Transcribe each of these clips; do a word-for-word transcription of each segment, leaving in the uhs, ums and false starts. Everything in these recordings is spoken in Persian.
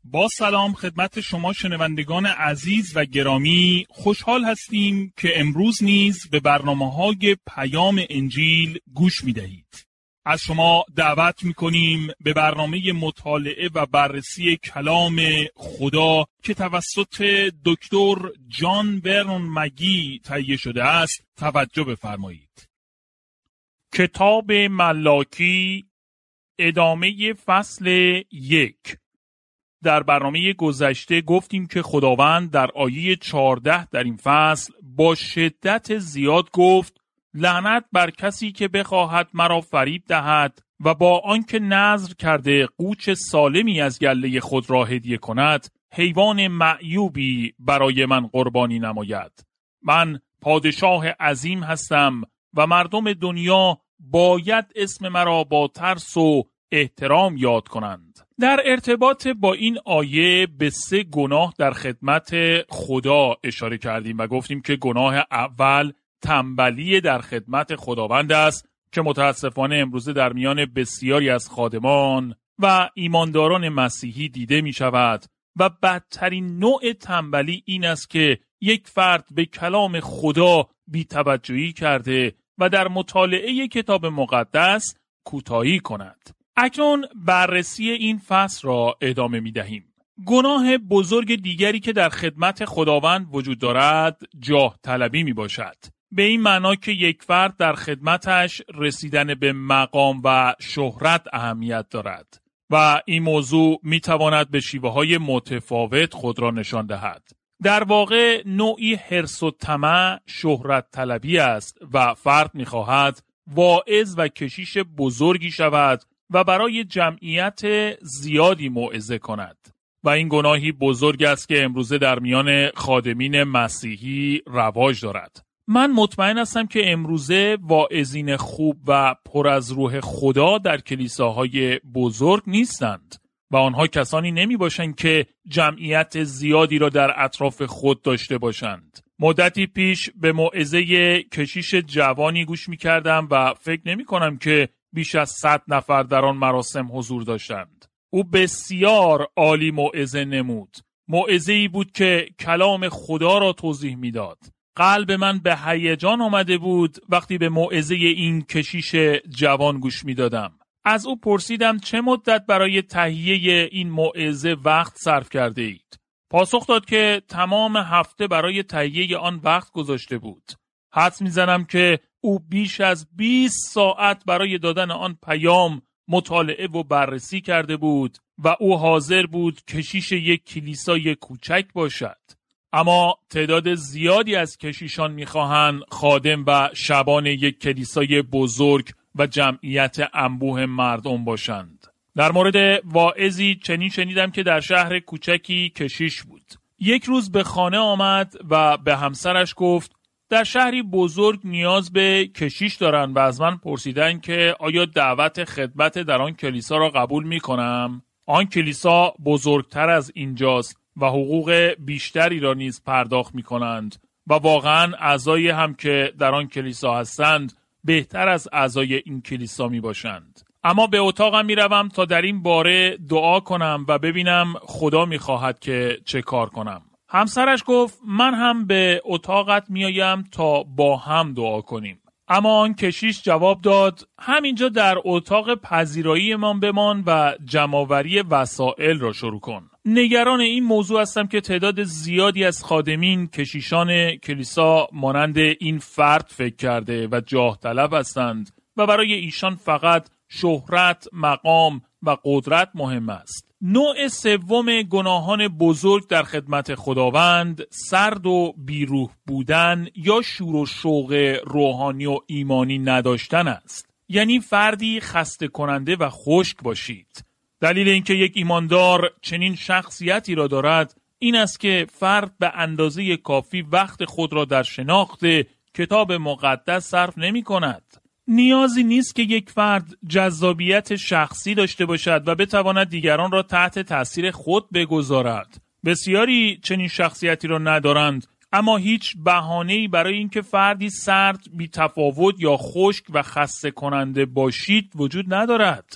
با سلام خدمت شما شنوندگان عزیز و گرامی، خوشحال هستیم که امروز نیز به برنامه‌های پیام انجیل گوش می‌دهید. از شما دعوت می‌کنیم به برنامه مطالعه و بررسی کلام خدا که توسط دکتر جان برنون مگی تهیه شده است توجه بفرمایید. کتاب ملاکی، ادامه فصل یک. در برنامه گذشته گفتیم که خداوند در آیه چهارده در این فصل با شدت زیاد گفت لعنت بر کسی که بخواهد مرا فریب دهد و با آنکه نذر کرده قوچ سالمی از گله خود را هدیه کند، حیوان معیوبی برای من قربانی نماید. من پادشاه عظیم هستم و مردم دنیا باید اسم مرا با ترس و احترام یاد کنند. در ارتباط با این آیه به سه گناه در خدمت خدا اشاره کردیم و گفتیم که گناه اول تنبلی در خدمت خداوند است که متاسفانه امروزه در میان بسیاری از خادمان و ایمانداران مسیحی دیده می شود و بدترین نوع تنبلی این است که یک فرد به کلام خدا بی‌توجهی کرده و در مطالعه کتاب مقدس کوتاهی کند. اکنون بررسی این فصل را ادامه می دهیم. گناه بزرگ دیگری که در خدمت خداوند وجود دارد جاه طلبی می باشد. به این معنا که یک فرد در خدمتش رسیدن به مقام و شهرت اهمیت دارد و این موضوع می تواند به شیوه های متفاوت خود را نشان دهد. در واقع نوعی حرص و طمع شهرت طلبی است و فرد می خواهد واعظ و کشیش بزرگی شود و برای جمعیت زیادی موعظه کند و این گناهی بزرگ است که امروزه در میان خادمین مسیحی رواج دارد. من مطمئن هستم که امروزه واعظین خوب و پر از روح خدا در کلیساهای بزرگ نیستند و آنها کسانی نمی باشند که جمعیت زیادی را در اطراف خود داشته باشند. مدتی پیش به موعظه کشیش جوانی گوش می کردم و فکر نمی کنم که بیش از صد نفر در آن مراسم حضور داشتند. او بسیار عالی موعظه نمود. موعظه‌ای بود که کلام خدا را توضیح می‌داد. قلب من به هیجان آمده بود وقتی به موعظه این کشیش جوان گوش می‌دادم. از او پرسیدم چه مدت برای تهیه این موعظه وقت صرف کرده اید؟ پاسخ داد که تمام هفته برای تهیه آن وقت گذاشته بود. حدس می‌زنم که او بیش از بیست ساعت برای دادن آن پیام مطالعه و بررسی کرده بود و او حاضر بود کشیش یک کلیسای کوچک باشد. اما تعداد زیادی از کشیشان می‌خواهند خادم و شبان یک کلیسای بزرگ و جمعیت انبوه مردم باشند. در مورد واعظی چنین شنیدم که در شهر کوچکی کشیش بود. یک روز به خانه آمد و به همسرش گفت در شهری بزرگ نیاز به کشیش دارن و از من پرسیدن که آیا دعوت خدمت در آن کلیسا را قبول می کنم؟ آن کلیسا بزرگتر از اینجاست و حقوق بیشتری را نیز پرداخت می کنند و واقعا اعضای هم که در آن کلیسا هستند بهتر از اعضای این کلیسا می باشند. اما به اتاقم می روم تا در این باره دعا کنم و ببینم خدا می خواهد که چه کار کنم. همسرش گفت من هم به اتاقت میایم تا با هم دعا کنیم. اما آن کشیش جواب داد همینجا در اتاق پذیرایی من بمان و جمع‌آوری وسایل را شروع کن. نگران این موضوع هستم که تعداد زیادی از خادمین کشیشان کلیسا مانند این فرد فکر کرده و جاه طلب هستند و برای ایشان فقط شهرت، مقام و قدرت مهم است. نوع سوم گناهان بزرگ در خدمت خداوند سرد و بیروح بودن یا شور و شوق روحانی و ایمانی نداشتن است. یعنی فردی خسته کننده و خشک باشید. دلیل اینکه یک ایماندار چنین شخصیتی را دارد این است که فرد به اندازه کافی وقت خود را در شناخت کتاب مقدس صرف نمی کند. نیازی نیست که یک فرد جذابیت شخصی داشته باشد و بتواند دیگران را تحت تاثیر خود بگذارد. بسیاری چنین شخصیتی را ندارند، اما هیچ بهانه‌ای برای اینکه فردی سرد، بی‌تفاوت یا خشک و خسته کننده باشید وجود ندارد.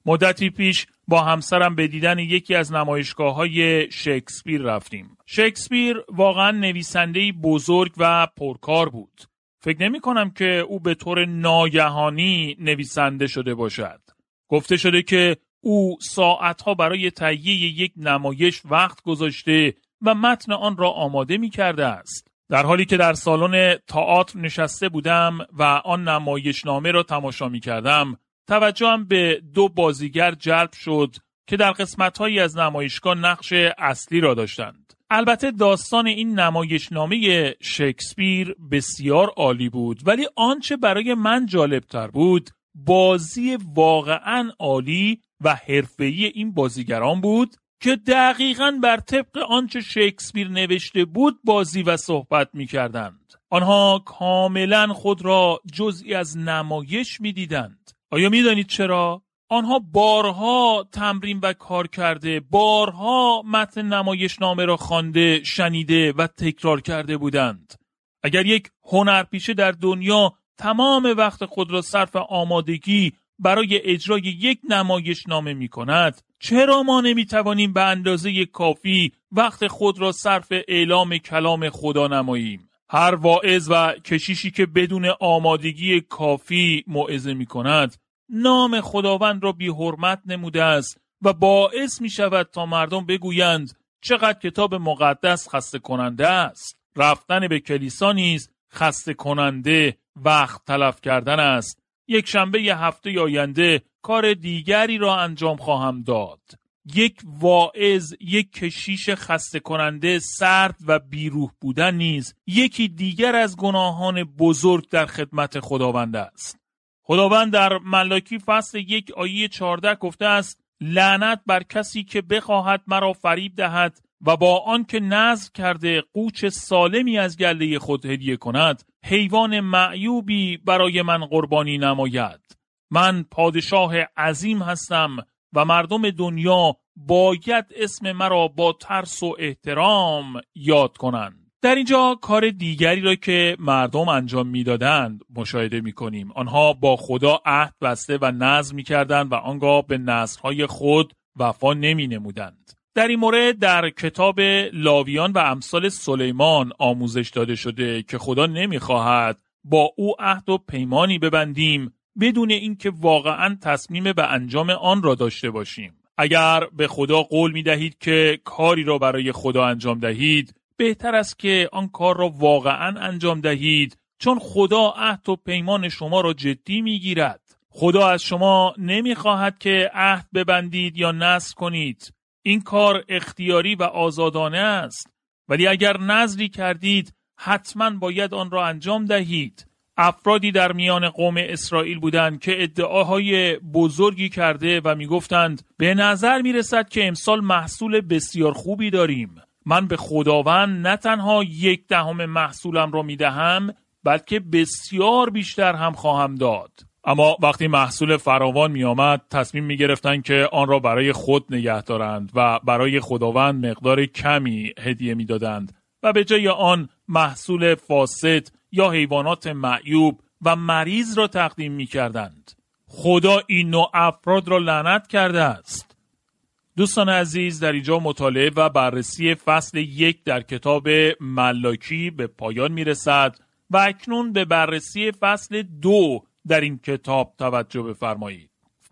مدتی پیش با همسرم به دیدن یکی از نمایشگاه‌های شکسپیر رفتیم. شکسپیر واقعا نویسنده‌ای بزرگ و پرکار بود. فکر نمی کنم که او به طور ناگهانی نویسنده شده باشد. گفته شده که او ساعتها برای تهیه یک نمایش وقت گذاشته و متن آن را آماده می کرده است. در حالی که در سالن تئاتر نشسته بودم و آن نمایشنامه را تماشا می کردم، توجهم به دو بازیگر جلب شد که در قسمت‌هایی از نمایشگاه نقش اصلی را داشتند. البته داستان این نمایشنامه شکسپیر بسیار عالی بود، ولی آنچه برای من جالبتر بود بازی واقعاً عالی و حرفه‌ای این بازیگران بود که دقیقاً بر طبق آنچه شکسپیر نوشته بود بازی و صحبت می‌کردند. آنها کاملاً خود را جزئی از نمایش می‌دیدند. آیا می‌دانید چرا؟ آنها بارها تمرین و کار کرده، بارها متن نمایشنامه را خوانده، شنیده و تکرار کرده بودند. اگر یک هنرپیشه در دنیا تمام وقت خود را صرف آمادگی برای اجرای یک نمایشنامه می کند، چرا ما نمی توانیم به اندازه کافی وقت خود را صرف اعلام کلام خدا نماییم؟ هر واعظ و کشیشی که بدون آمادگی کافی موعظه می کند، نام خداوند را بی حرمت نموده است و باعث می شود تا مردم بگویند چقدر کتاب مقدس خسته کننده است. رفتن به کلیسا نیز خسته کننده، وقت تلف کردن است. یک شنبه ی هفته آینده کار دیگری را انجام خواهم داد. یک واعظ، یک کشیش خسته کننده، سرد و بیروح بودن نیز یکی دیگر از گناهان بزرگ در خدمت خداوند است. خداوند در ملاکی فصل یک آیه چهارده گفته است: لعنت بر کسی که بخواهد مرا فریب دهد و با آن که نذر کرده قوچ سالمی از گله خود هدیه کند، حیوان معیوبی برای من قربانی نماید. من پادشاه عظیم هستم و مردم دنیا باید اسم مرا با ترس و احترام یاد کنند. در اینجا کار دیگری را که مردم انجام میدادند مشاهده میکنیم. آنها با خدا عهد بسته و نذر میکردند و آنگاه به نذرهای خود وفا نمی نمودند. در این مورد در کتاب لاویان و امثال سلیمان آموزش داده شده که خدا نمیخواهد با او عهد و پیمانی ببندیم بدون اینکه واقعا تصمیم به انجام آن را داشته باشیم. اگر به خدا قول میدهید که کاری را برای خدا انجام دهید، بهتر است که آن کار را واقعا انجام دهید، چون خدا عهد و پیمان شما را جدی میگیرد. خدا از شما نمیخواهد که عهد ببندید یا نذر کنید. این کار اختیاری و آزادانه است، ولی اگر نذری کردید حتما باید آن را انجام دهید. افرادی در میان قوم اسرائیل بودند که ادعاهای بزرگی کرده و میگفتند به نظر میرسد که امسال محصول بسیار خوبی داریم. من به خداوند نه تنها یک دهم محصولم را میدهم، بلکه بسیار بیشتر هم خواهم داد. اما وقتی محصول فراوان می آمد تصمیم می گرفتند که آن را برای خود نگه دارند و برای خداوند مقدار کمی هدیه می دادند و به جای آن محصول فاسد یا حیوانات معیوب و مریض را تقدیم می کردند. خدا این نوع افراد را لعنت کرده است. دوستان عزیز، در اینجا مطالعه و بررسی فصل یک در کتاب ملاکی به پایان می رسد و اکنون به بررسی فصل دو در این کتاب توجه بفرمایید.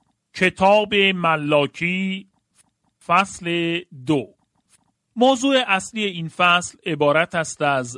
کتاب ملاکی فصل دو. موضوع اصلی این فصل عبارت است از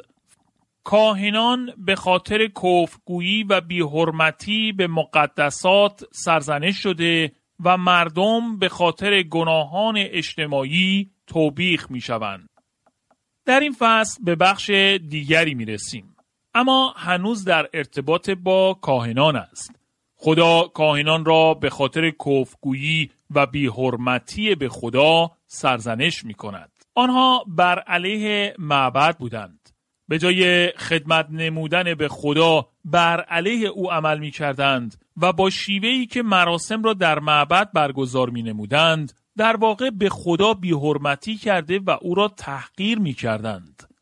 کاهنان به خاطر کفرگویی و بی‌حرمتی به مقدسات سرزنش شده و مردم به خاطر گناهان اجتماعی توبیخ می شوند. در این فصل به بخش دیگری می رسیم. اما هنوز در ارتباط با کاهنان است. خدا کاهنان را به خاطر کفرگویی و بی‌حرمتی به خدا سرزنش می کند. آنها بر علیه معبد بودند. به جای خدمت نمودن به خدا بر علیه او عمل می کردند و با شیوهی که مراسم را در معبد برگزار می نمودند در واقع به خدا بی‌حرمتی کرده و او را تحقیر می کردند.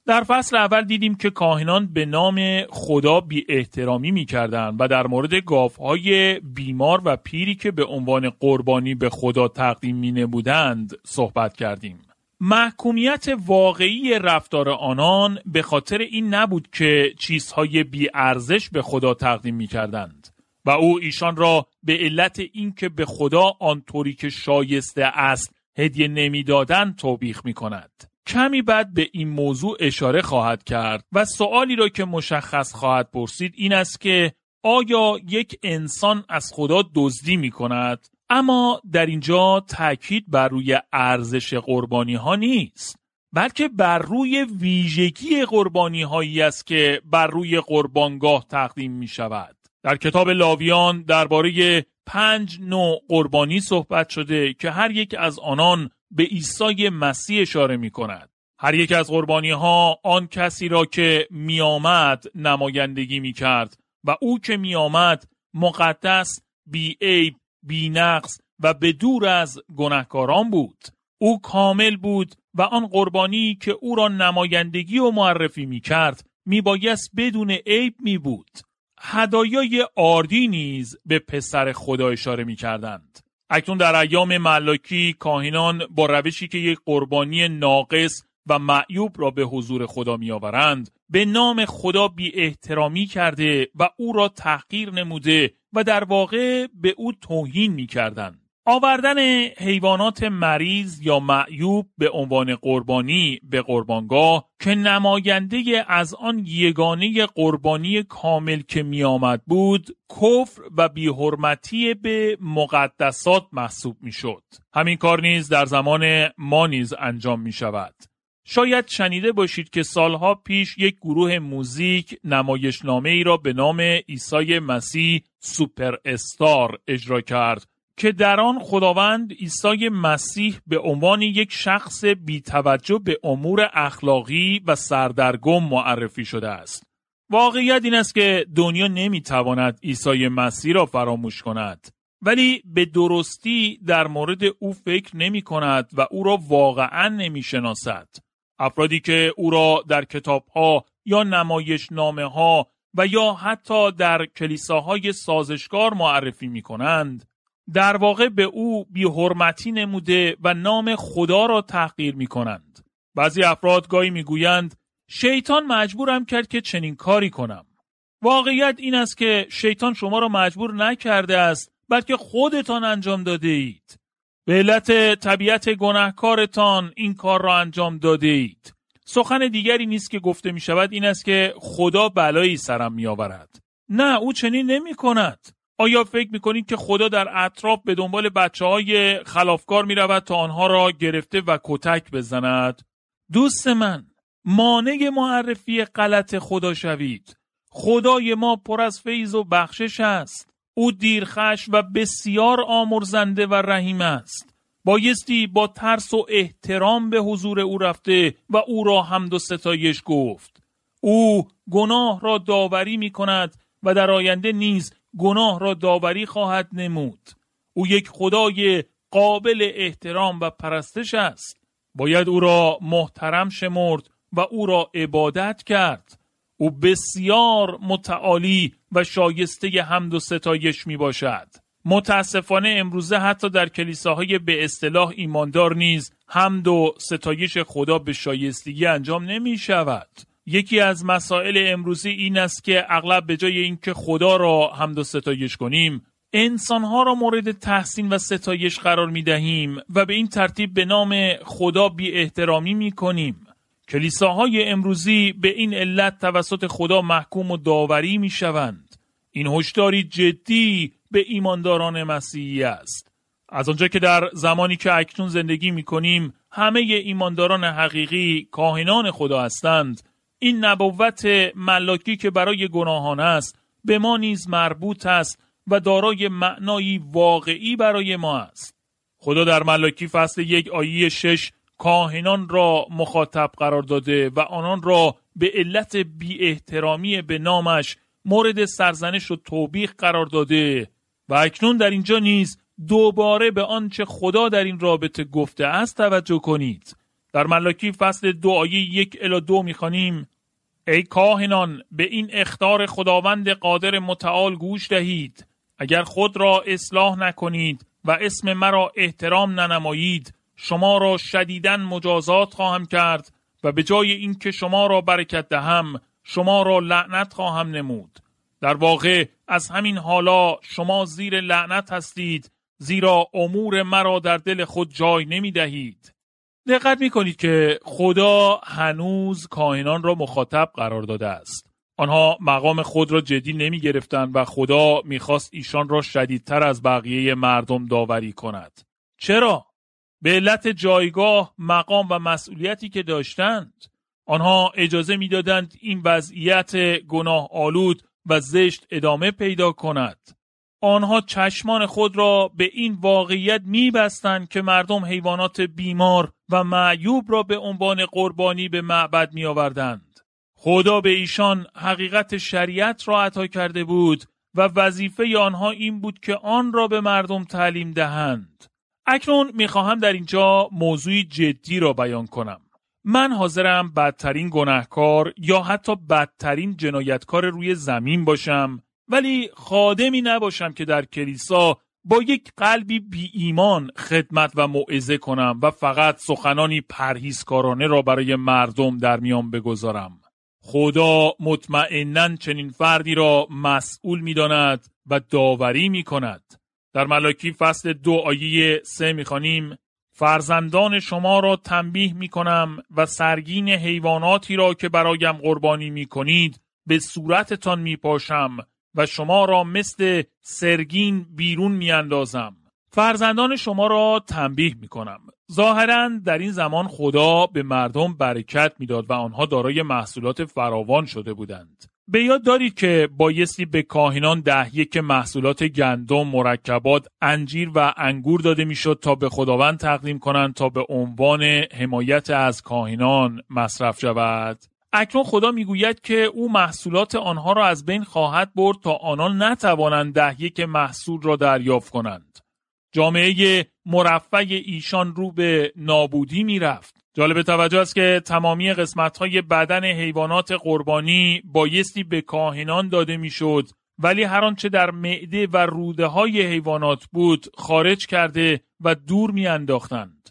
در فصل اول دیدیم که کاهنان به نام خدا بی احترامی می کردن و در مورد گاوهای بیمار و پیری که به عنوان قربانی به خدا تقدیم می نمودند صحبت کردیم. محکومیت واقعی رفتار آنان به خاطر این نبود که چیزهای بی ارزش به خدا تقدیم می کردند و او ایشان را به علت اینکه به خدا آنطوری که شایسته است هدیه نمی دادند توبیخ می کند. کمی بعد به این موضوع اشاره خواهد کرد و سوالی را که مشخص خواهد پرسید این است که آیا یک انسان از خدا دزدی می کند؟ اما در اینجا تاکید بر روی ارزش قربانی ها نیست، بلکه بر روی ویژگی قربانی هایی است که بر روی قربانگاه تقدیم می شود. در کتاب لاویان درباره پنج نوع قربانی صحبت شده که هر یک از آنان به عیسی مسیح اشاره می کند. هر یک از قربانی ها آن کسی را که می آمد نمایندگی می کرد و او که می آمد مقدس، بی عیب، بی نقص و به دور از گناهکاران بود. او کامل بود و آن قربانی که او را نمایندگی و معرفی می کرد می بایست بدون عیب می بود. هدایای آردی نیز به پسر خدا اشاره می کردند. اکنون در ایام ملاکی کاهنان با روشی که یک قربانی ناقص و معیوب را به حضور خدا می آورند به نام خدا بی احترامی کرده و او را تحقیر نموده و در واقع به او توهین می کردند. آوردن حیوانات مریض یا معیوب به عنوان قربانی به قربانگاه که نماینده از آن یگانه قربانی کامل که می آمد بود، کفر و بی‌حرمتی به مقدسات محسوب می شد. همین کار نیز در زمان ما نیز انجام می شود. شاید شنیده باشید که سالها پیش یک گروه موزیک نمایشنامه ای را به نام عیسی مسیح سوپر استار اجرا کرد که در آن خداوند عیسی مسیح به عنوان یک شخص بی‌توجه به امور اخلاقی و سردرگم معرفی شده است. واقعیت این است که دنیا نمیتواند عیسی مسیح را فراموش کند، ولی به درستی در مورد او فکر نمی کند و او را واقعا نمی شناسد. افرادی که او را در کتاب‌ها یا نمایشنامه‌ها و یا حتی در کلیساهای سازشکار معرفی می کنند، در واقع به او بی‌حرمتی نموده و نام خدا را تحقیر می کنند. بعضی افراد گاهی می گویند شیطان مجبورم کرد که چنین کاری کنم. واقعیت این است که شیطان شما را مجبور نکرده است، بلکه خودتان انجام داده اید. به علت طبیعت گناهکارتان این کار را انجام داده اید. سخن دیگری نیست که گفته می شود این است که خدا بلایی سرم می آورد. نه، او چنین نمی کند. آیا فکر می کنید که خدا در اطراف به دنبال بچه های خلافکار می رود تا آنها را گرفته و کتک بزند؟ دوست من، مانع معرفی غلط خدا شوید. خدای ما پر از فیض و بخشش است. او دیرخش و بسیار آمرزنده و رحیم است. بایستی با ترس و احترام به حضور او رفته و او را حمد و ستایش گفت. او گناه را داوری می کند و در آینده نیز گناه را داوری خواهد نمود. او یک خدای قابل احترام و پرستش است. باید او را محترم شمرد و او را عبادت کرد. او بسیار متعالی و شایسته حمد و ستایش می باشد. متاسفانه امروزه حتی در کلیساهای به اصطلاح ایماندار نیز حمد و ستایش خدا به شایستگی انجام نمی شود. یکی از مسائل امروزی این است که اغلب به جای اینکه خدا را حمد و ستایش کنیم، انسانها را مورد تحسین و ستایش قرار می دهیم و به این ترتیب به نام خدا بی احترامی می کنیم. کلیساهای امروزی به این علت توسط خدا محکوم و داوری می شوند. این هشداری جدی به ایمانداران مسیحی است. از آنجا که در زمانی که اکنون زندگی می کنیم همه ایمانداران حقیقی کاهنان خدا هستند، این نبوت ملاکی که برای گناهان است به ما نیز مربوط است و دارای معنایی واقعی برای ما است. خدا در ملاکی فصل یک آیه شش کاهنان را مخاطب قرار داده و آنان را به علت بی احترامی به نامش مورد سرزنش و توبیخ قرار داده و اکنون در اینجا نیز دوباره به آنچه خدا در این رابطه گفته است توجه کنید در ملاکی فصل دو آیه یک الی دو میخوانیم: ای کاهنان، به این اخطار خداوند قادر متعال گوش دهید. اگر خود را اصلاح نکنید و اسم مرا احترام ننمایید، شما را شدیداً مجازات خواهم کرد و به جای این که شما را برکت دهم، شما را لعنت خواهم نمود. در واقع از همین حالا شما زیر لعنت هستید، زیرا امور مرا در دل خود جای نمی دهید. دقت می کنید که خدا هنوز کاهنان را مخاطب قرار داده است. آنها مقام خود را جدی نمی گرفتند و خدا می خواست ایشان را شدیدتر از بقیه مردم داوری کند. چرا؟ به علت جایگاه، مقام و مسئولیتی که داشتند. آنها اجازه می دادند این وضعیت گناه آلود و زشت ادامه پیدا کند. آنها چشمان خود را به این واقعیت می بستند که مردم حیوانات بیمار و معیوب را به عنوان قربانی به معبد می آوردند. خدا به ایشان حقیقت شریعت را عطا کرده بود و وظیفه آنها این بود که آن را به مردم تعلیم دهند. اکنون می خواهم در اینجا موضوعی جدی را بیان کنم. من حاضرم بدترین گناهکار یا حتی بدترین جنایتکار روی زمین باشم، ولی خادمی نباشم که در کلیسا با یک قلبی بی ایمان خدمت و موعظه کنم و فقط سخنانی پرهیزکارانه را برای مردم در میان بگذارم. خدا مطمئناً چنین فردی را مسئول می داند و داوری می کند. در ملاکی فصل دو آیه سه می خوانیم: فرزندان شما را تنبیه می کنم و سرگین حیواناتی را که برایم قربانی می کنید به صورتتان می پاشم و شما را مثل سرگین بیرون می اندازم. فرزندان شما را تنبیه می کنم. ظاهراً در این زمان خدا به مردم برکت می داد و آنها دارای محصولات فراوان شده بودند. به یاد دارید که بایستی به کاهنان ده یک محصولات گندم، مرکبات، انجیر و انگور داده میشد تا به خداوند تقدیم کنند تا به عنوان حمایت از کاهنان مصرف شود. اکنون خدا میگوید که او محصولات آنها را از بین خواهد برد تا آنان نتوانند ده یک محصول را دریافت کنند. جامعه مرفع ایشان رو به نابودی میرفت. جالب توجه است که تمامی قسمت‌های بدن حیوانات قربانی بایستی به کاهنان داده میشد، ولی هر آنچه در معده و روده‌های حیوانات بود خارج کرده و دور می‌انداختند.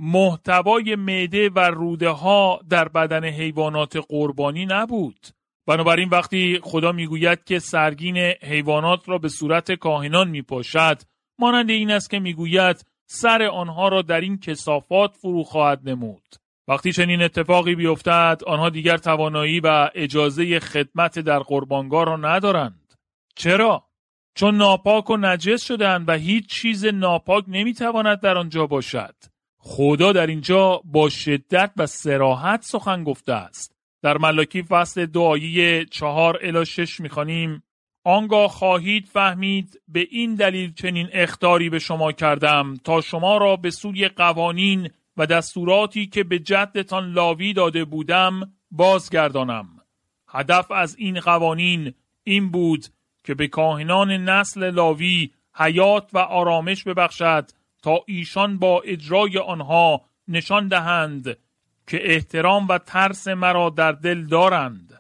محتوای معده و روده‌ها در بدن حیوانات قربانی نبود. بنابراین وقتی خدا میگوید که سرگین حیوانات را به صورت کاهنان میپاشد، مانند این است که میگوید سر آنها را در این کثافات فرو خواهد نمود. وقتی چنین اتفاقی بیفتد، آنها دیگر توانایی و اجازه خدمت در قربانگاه را ندارند. چرا؟ چون ناپاک و نجس شدند و هیچ چیز ناپاک نمیتواند در آنجا باشد. خدا در اینجا با شدت و صراحت سخن گفته است. در ملاکی فصل دو آیه چهار الی شش میخوانیم: آنگاه خواهید فهمید به این دلیل چنین اخطاری به شما کردم تا شما را به سوی قوانین و دستوراتی که به جدتان لاوی داده بودم بازگردانم. هدف از این قوانین این بود که به کاهنان نسل لاوی حیات و آرامش ببخشد تا ایشان با اجرای آنها نشان دهند که احترام و ترس مرا در دل دارند.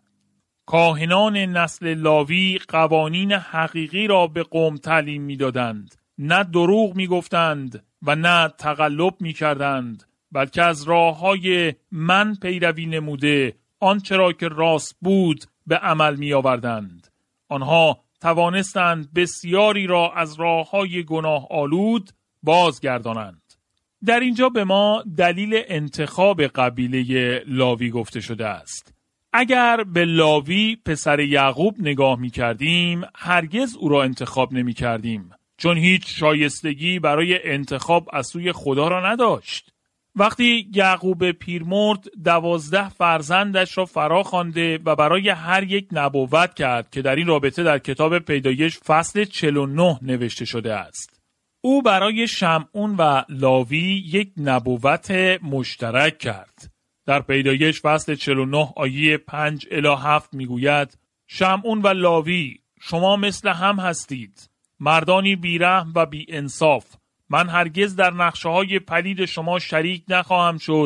کاهنان نسل لاوی قوانین حقیقی را به قوم تعلیم می دادند، نه دروغ می گفتند و نه تقلب می کردند، بلکه از راه های من پیروی نموده آنچه را که راست بود به عمل می آوردند. آنها توانستند بسیاری را از راه های گناه آلود بازگردانند. در اینجا به ما دلیل انتخاب قبیله لاوی گفته شده است. اگر به لاوی پسر یعقوب نگاه می کردیم، هرگز او را انتخاب نمی کردیم، چون هیچ شایستگی برای انتخاب از سوی خدا را نداشت. وقتی یعقوب پیر مرد، دوازده فرزندش را فرا خوانده و برای هر یک نبوت کرد که در این رابطه در کتاب پیدایش فصل چهل و نه نوشته شده است. او برای شمعون و لاوی یک نبوت مشترک کرد. در پیدایش فصل چهل و نه آیه پنج الی هفت میگوید: شمعون و لاوی، شما مثل هم هستید، مردانی بیرحم و بی انصاف. من هرگز در نقشه های پلید شما شریک نخواهم شد،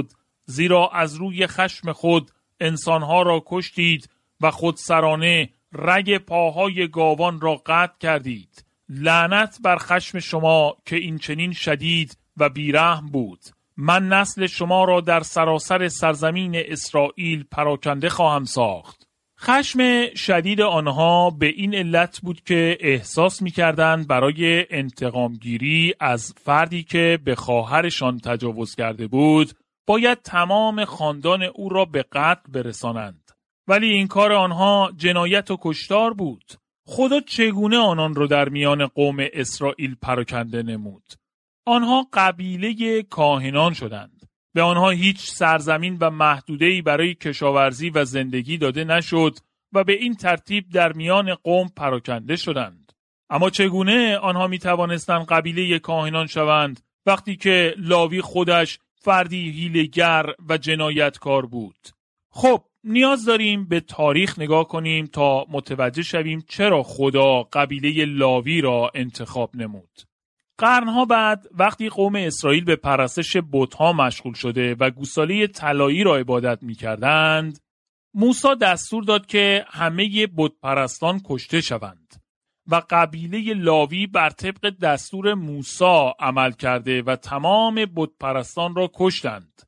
زیرا از روی خشم خود انسانها را کشتید و خودسرانه رگ پاهای گاوان را قطع کردید. لعنت بر خشم شما که این چنین شدید و بیرحم بود. من نسل شما را در سراسر سرزمین اسرائیل پراکنده خواهم ساخت. خشم شدید آنها به این علت بود که احساس می‌کردند برای انتقامگیری از فردی که به خواهرشان تجاوز کرده بود باید تمام خاندان او را به قتل برسانند. ولی این کار آنها جنایت و کشتار بود. خدا چگونه آنان را در میان قوم اسرائیل پراکنده نمود؟ آنها قبیله کاهنان شدند. به آنها هیچ سرزمین و محدوده‌ای برای کشاورزی و زندگی داده نشد و به این ترتیب در میان قوم پراکنده شدند. اما چگونه آنها می توانستند قبیله کاهنان شوند وقتی که لاوی خودش فردی حیله‌گر و جنایتکار بود؟ خب نیاز داریم به تاریخ نگاه کنیم تا متوجه شویم چرا خدا قبیله لاوی را انتخاب نمود. قرنها بعد وقتی قوم اسرائیل به پرستش بت‌ها مشغول شده و گوساله طلایی را عبادت می‌کردند، موسی دستور داد که همه بت پرستان کشته شوند و قبیله لاوی بر طبق دستور موسی عمل کرده و تمام بت پرستان را کشتند.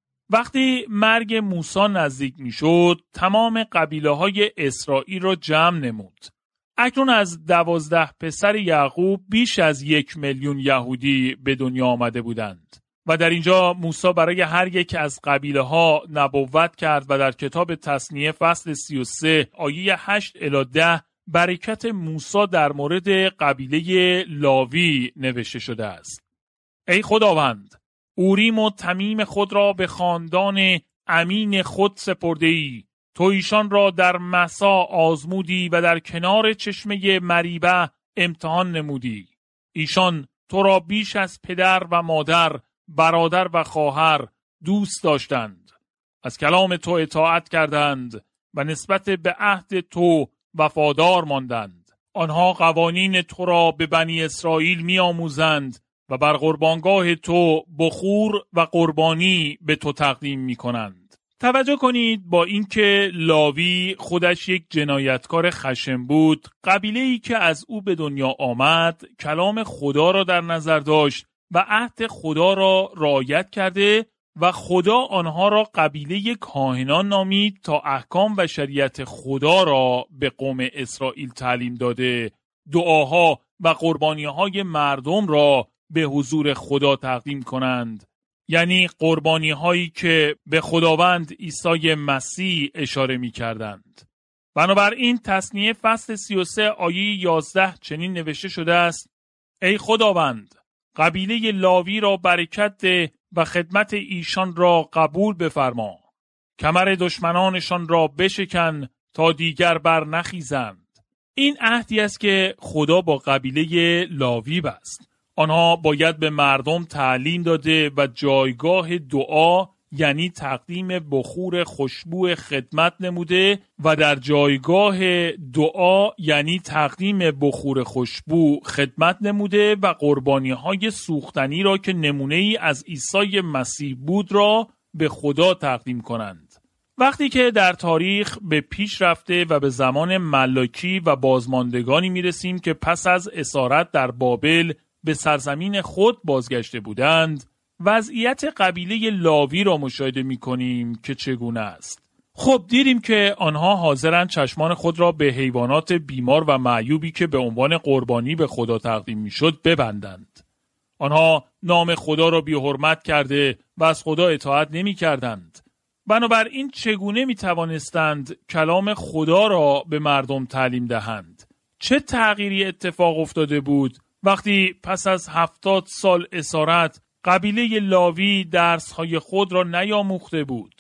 وقتی مرگ موسی نزدیک می‌شد، تمام قبیله‌های اسرائیل را جمع نمود. اکنون از دوازده پسر یعقوب بیش از یک میلیون یهودی به دنیا آمده بودند و در اینجا موسی برای هر یک از قبیله ها نبوت کرد و در کتاب تثنیه فصل سی و سه آیه هشت الی ده برکت موسی در مورد قبیله لاوی نوشته شده است. ای خداوند، اوریم و تمیم خود را به خاندان امین خود سپرده ای. تو ایشان را در مسا آزمودی و در کنار چشمه مریبه امتحان نمودی. ایشان تو را بیش از پدر و مادر، برادر و خواهر دوست داشتند. از کلام تو اطاعت کردند و نسبت به عهد تو وفادار ماندند. آنها قوانین تو را به بنی اسرائیل می آموزند و بر قربانگاه تو بخور و قربانی به تو تقدیم می کنند. توجه کنید با اینکه لاوی خودش یک جنایتکار خشن بود، قبیله‌ای که از او به دنیا آمد کلام خدا را در نظر داشت و عهد خدا را رعایت کرده و خدا آنها را قبیله کاهنان نامید تا احکام و شریعت خدا را به قوم اسرائیل تعلیم داده، دعاها و قربانی‌های مردم را به حضور خدا تقدیم کنند. یعنی قربانی هایی که به خداوند عیسی مسیح اشاره می کردند. بنابراین تثنیه فصل سی و سه آیه یازده چنین نوشته شده است: ای خداوند، قبیله لاوی را برکت ده و خدمت ایشان را قبول بفرما. کمر دشمنانشان را بشکن تا دیگر بر نخیزند. این عهدی است که خدا با قبیله لاوی بست. آنها باید به مردم تعلیم داده و جایگاه دعا یعنی تقدیم بخور خوشبو خدمت نموده و در جایگاه دعا یعنی تقدیم بخور خوشبو خدمت نموده و قربانی های سوختنی را که نمونه ای از عیسی مسیح بود را به خدا تقدیم کنند. وقتی که در تاریخ به پیش رفته و به زمان ملاکی و بازماندگانی میرسیم که پس از اسارت در بابل به سرزمین خود بازگشته بودند، وضعیت قبیله لاوی را مشاهده می‌کنیم که چگونه است. خب دیدیم که آنها حاضرند چشمان خود را به حیوانات بیمار و معیوبی که به عنوان قربانی به خدا تقدیم می‌شد ببندند. آنها نام خدا را بی‌حرمت کرده و از خدا اطاعت نمی‌کردند. بنابراین چگونه می‌توانستند کلام خدا را به مردم تعلیم دهند؟ چه تغییری اتفاق افتاده بود وقتی پس از هفتاد سال اسارت قبیله لاوی درس‌های خود را نیاموخته بود؟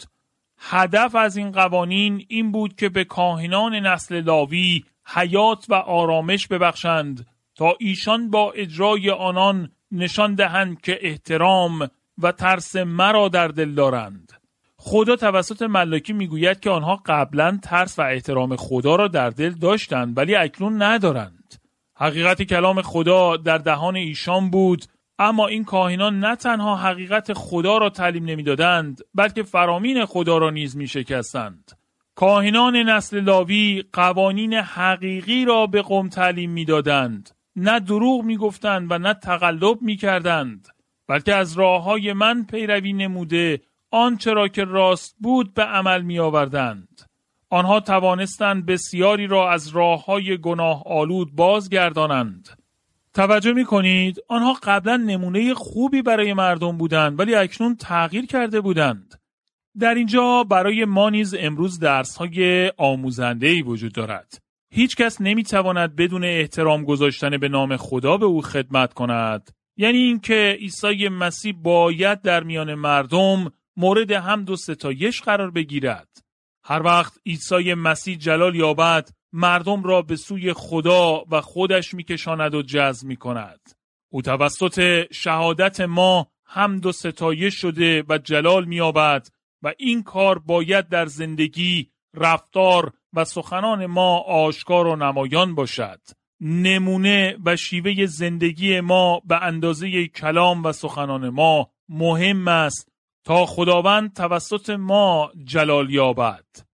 هدف از این قوانین این بود که به کاهنان نسل لاوی حیات و آرامش ببخشند تا ایشان با اجرای آنان نشان دهند که احترام و ترس مرا در دل دارند. خدا توسط ملاکی میگوید که آنها قبلا ترس و احترام خدا را در دل داشتند ولی اکنون ندارند. حقیقت کلام خدا در دهان ایشان بود اما این کاهنان نه تنها حقیقت خدا را تعلیم نمیدادند، بلکه فرامین خدا را نیز میشکستند. کاهنان نسل لاوی قوانین حقیقی را به قوم تعلیم میدادند، نه دروغ میگفتند و نه تقلب میکردند، بلکه از راههای من پیروی نموده آنچه را که راست بود به عمل میآوردند. آنها توانستند بسیاری را از راههای گناه آلود بازگردانند. توجه می‌کنید آنها قبلا نمونه خوبی برای مردم بودند، ولی اکنون تغییر کرده بودند. در اینجا برای ما نیز امروز درس‌های آموزنده‌ای وجود دارد. هیچ کس نمی‌تواند بدون احترام گذاشتن به نام خدا به او خدمت کند. یعنی اینکه عیسی مسیح باید در میان مردم مورد حمد و ستایش قرار بگیرد. هر وقت عیسی مسیح جلال یابد، مردم را به سوی خدا و خودش میکشاند و جذب میکند. او توسط شهادت ما حمد و ستایش شده و جلال مییابد و این کار باید در زندگی، رفتار و سخنان ما آشکار و نمایان باشد. نمونه و شیوه زندگی ما به اندازه کلام و سخنان ما مهم است تا خداوند توسط ما جلال یابد.